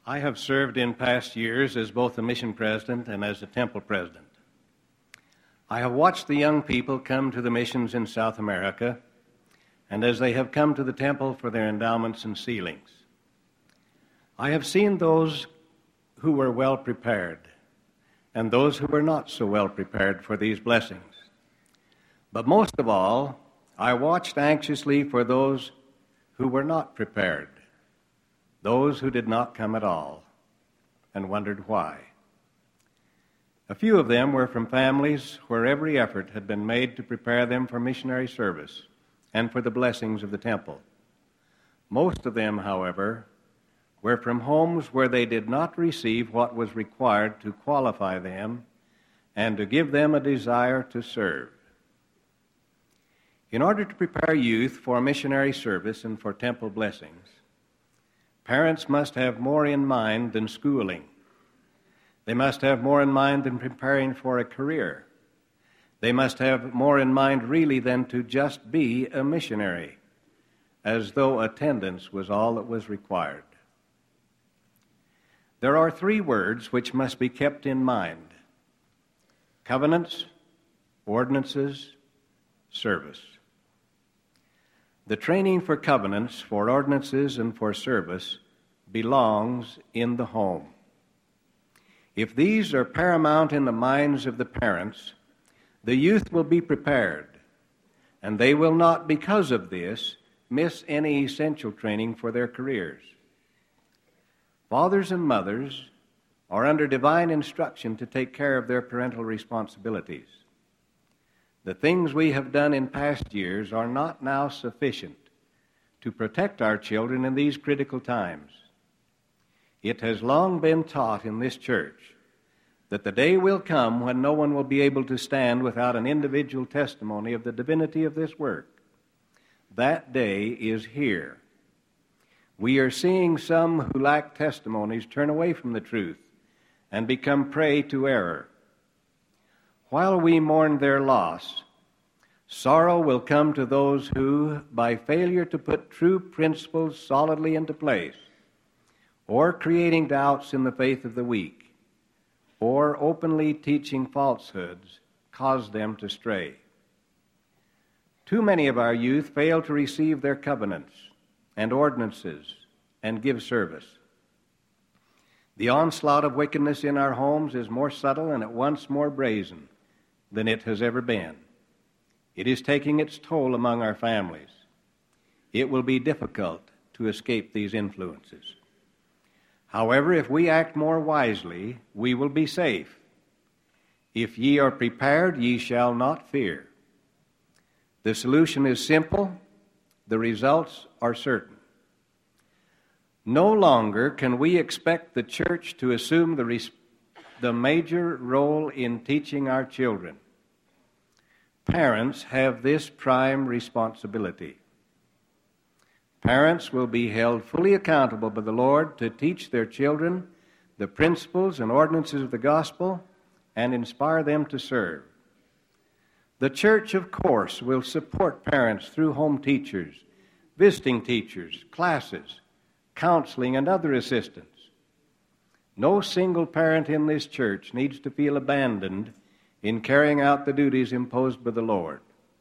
I have served in past years as both a mission president and as a temple president. I have watched the young people come to the missions in South America, and as they have come to the temple for their endowments and sealings. I have seen those who were well prepared and those who were not so well prepared for these blessings. But most of all, I watched anxiously for those who were not prepared, those who did not come at all, and wondered why. A few of them were from families where every effort had been made to prepare them for missionary service and for the blessings of the temple. Most of them, however, were from homes where they did not receive what was required to qualify them and to give them a desire to serve. In order to prepare youth for missionary service and for temple blessings, parents must have more in mind than schooling. They must have more in mind than preparing for a career. They must have more in mind really than to just be a missionary, as though attendance was all that was required. There are three words which must be kept in mind: covenants, ordinances, service. The training for covenants, for ordinances, and for service belongs in the home. If these are paramount in the minds of the parents, the youth will be prepared, and they will not, because of this, miss any essential training for their careers. Fathers and mothers are under divine instruction to take care of their parental responsibilities. The things we have done in past years are not now sufficient to protect our children in these critical times. It has long been taught in this church that the day will come when no one will be able to stand without an individual testimony of the divinity of this work. That day is here. We are seeing some who lack testimonies turn away from the truth and become prey to error. While we mourn their loss, sorrow will come to those who, by failure to put true principles solidly into place, or creating doubts in the faith of the weak, or openly teaching falsehoods, cause them to stray. Too many of our youth fail to receive their covenants and ordinances and give service. The onslaught of wickedness in our homes is more subtle and at once more brazen than it has ever been. It is taking its toll among our families. It will be difficult to escape these influences. However, if we act more wisely, we will be safe. If ye are prepared, ye shall not fear. The solution is simple. The results are certain. No longer can we expect the church to assume the major role in teaching our children. Parents have this prime responsibility. Parents will be held fully accountable by the Lord to teach their children the principles and ordinances of the gospel and inspire them to serve. The church, of course, will support parents through home teachers, visiting teachers, classes, counseling, and other assistance. No single parent in this church needs to feel abandoned in carrying out the duties imposed by the Lord.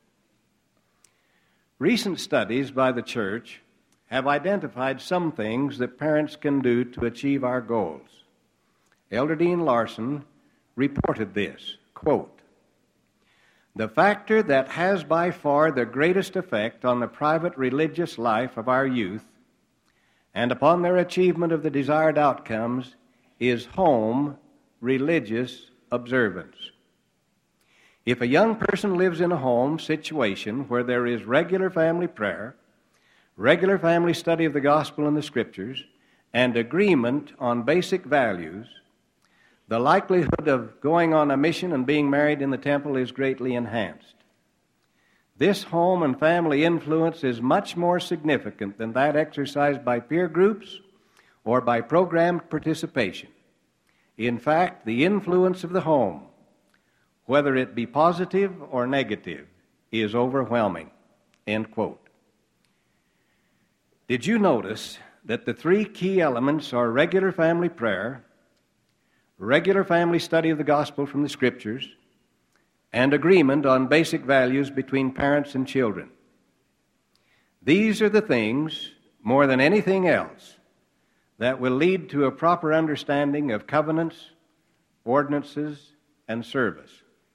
Recent studies by the church have identified some things that parents can do to achieve our goals. Elder Dean Larson reported this, quote, "The factor that has by far the greatest effect on the private religious life of our youth and upon their achievement of the desired outcomes is home religious observance. If a young person lives in a home situation where there is regular family prayer, regular family study of the gospel and the scriptures, and agreement on basic values, the likelihood of going on a mission and being married in the temple is greatly enhanced. This home and family influence is much more significant than that exercised by peer groups or by programmed participation. In fact, the influence of the home, whether it be positive or negative, is overwhelming." End quote. Did you notice that the three key elements are regular family prayer, regular family study of the gospel from the Scriptures, and agreement on basic values between parents and children. These are the things, more than anything else, that will lead to a proper understanding of covenants, ordinances, and service.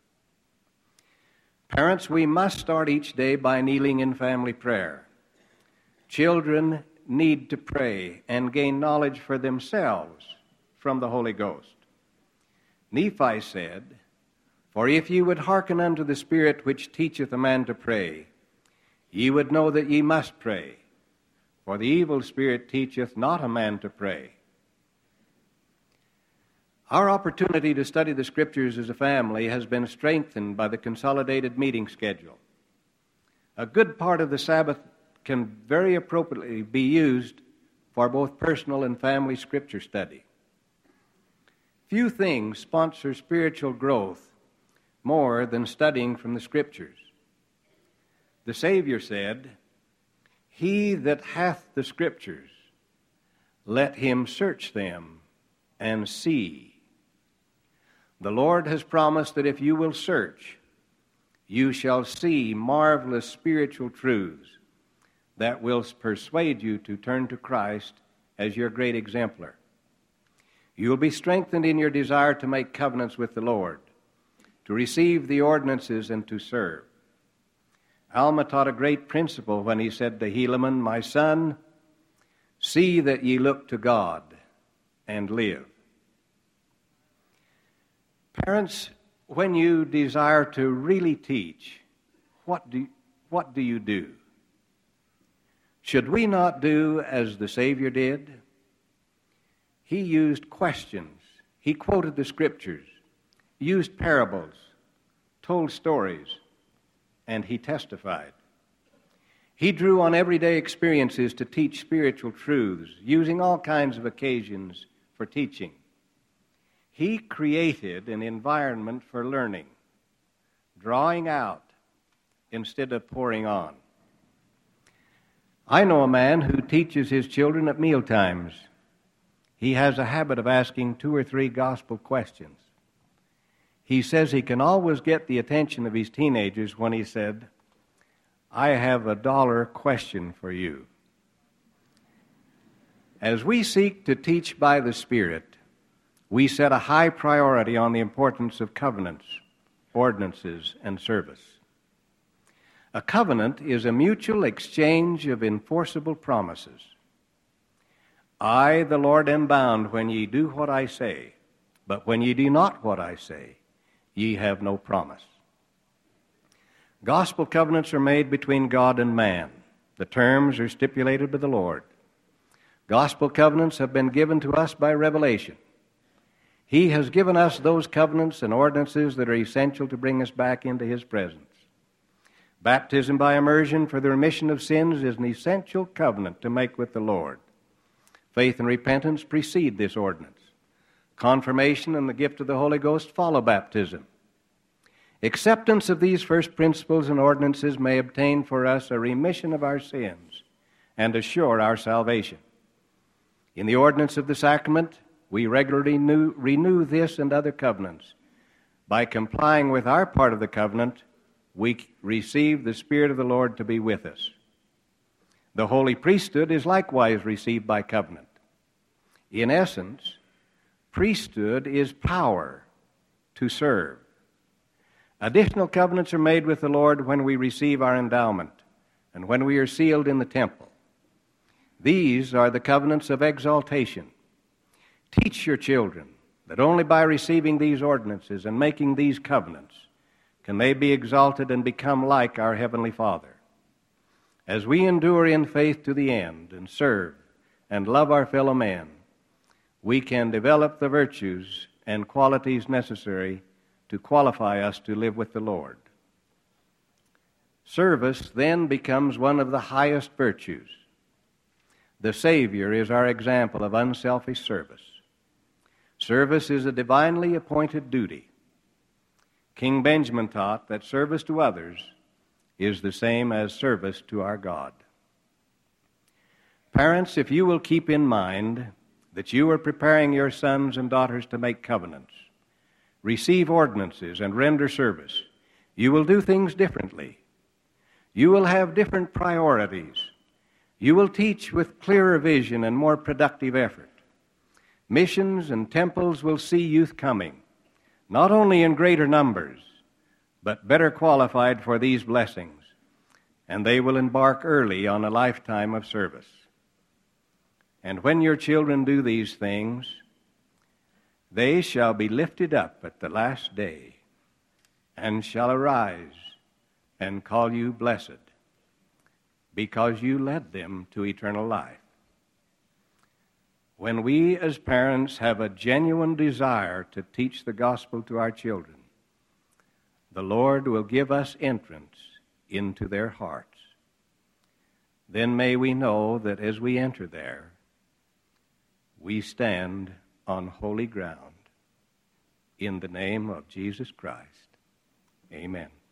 Parents, we must start each day by kneeling in family prayer. Children need to pray and gain knowledge for themselves from the Holy Ghost. Nephi said, "For if ye would hearken unto the Spirit which teacheth a man to pray, ye would know that ye must pray. For the evil spirit teacheth not a man to pray." Our opportunity to study the Scriptures as a family has been strengthened by the consolidated meeting schedule. A good part of the Sabbath can very appropriately be used for both personal and family Scripture study. Few things sponsor spiritual growth more than studying from the Scriptures. The Savior said, "He that hath the Scriptures, let him search them and see." The Lord has promised that if you will search, you shall see marvelous spiritual truths that will persuade you to turn to Christ as your great exemplar. You will be strengthened in your desire to make covenants with the Lord, to receive the ordinances, and to serve. Alma taught a great principle when he said to Helaman, "My son, see that ye look to God and live." Parents, when you desire to really teach, what do you do? Should we not do as the Savior did? He used questions. He quoted the Scriptures, used parables, told stories, and he testified. He drew on everyday experiences to teach spiritual truths, using all kinds of occasions for teaching. He created an environment for learning, drawing out instead of pouring on. I know a man who teaches his children at meal times. He has a habit of asking 2 or 3 gospel questions. He says he can always get the attention of his teenagers when he said, "I have a $1 question for you." As we seek to teach by the Spirit, we set a high priority on the importance of covenants, ordinances, and service. A covenant is a mutual exchange of enforceable promises. "I, the Lord, am bound when ye do what I say, but when ye do not what I say, ye have no promise." Gospel covenants are made between God and man. The terms are stipulated by the Lord. Gospel covenants have been given to us by revelation. He has given us those covenants and ordinances that are essential to bring us back into His presence. Baptism by immersion for the remission of sins is an essential covenant to make with the Lord. Faith and repentance precede this ordinance. Confirmation and the gift of the Holy Ghost follow baptism. Acceptance of these first principles and ordinances may obtain for us a remission of our sins and assure our salvation. In the ordinance of the sacrament, we regularly renew this and other covenants. By complying with our part of the covenant, we receive the Spirit of the Lord to be with us. The holy priesthood is likewise received by covenant. In essence, priesthood is power to serve. Additional covenants are made with the Lord when we receive our endowment and when we are sealed in the temple. These are the covenants of exaltation. Teach your children that only by receiving these ordinances and making these covenants can they be exalted and become like our Heavenly Father. As we endure in faith to the end and serve and love our fellow men, we can develop the virtues and qualities necessary to qualify us to live with the Lord. Service then becomes one of the highest virtues. The Savior is our example of unselfish service. Service is a divinely appointed duty. King Benjamin taught that service to others is the same as service to our God. Parents, if you will keep in mind that you are preparing your sons and daughters to make covenants, receive ordinances, and render service, you will do things differently. You will have different priorities. You will teach with clearer vision and more productive effort. Missions and temples will see youth coming, not only in greater numbers, but better qualified for these blessings, and they will embark early on a lifetime of service. And when your children do these things, they shall be lifted up at the last day, and shall arise and call you blessed, because you led them to eternal life. When we as parents have a genuine desire to teach the gospel to our children, the Lord will give us entrance into their hearts. Then may we know that as we enter there, we stand on holy ground. In the name of Jesus Christ, amen.